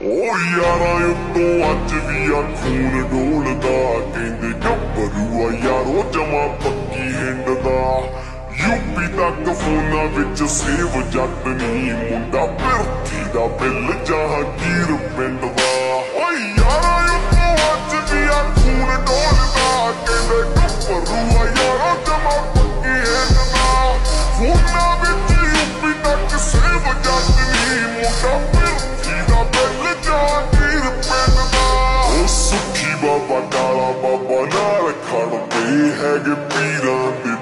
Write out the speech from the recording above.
ओ यारा उत्तों अज भी आ खून डोलदा कहंदे गब्बरू आ यारो जमा पक्की हिंडदा यूपी तक फोना विच सेव जट नी मुंडा पिरथी दा बिल जहांगीर पिंड दा ओ यारा उत्तों अज भी आ खून डोलदा कहंदे गब्बरू आ यारो जमा पक्की हिंडदा फोना विच यूपी तक सेव जट नी मुंडा सुखी बाबा काला बाबा नाल खड़दे हैगे पीरां दे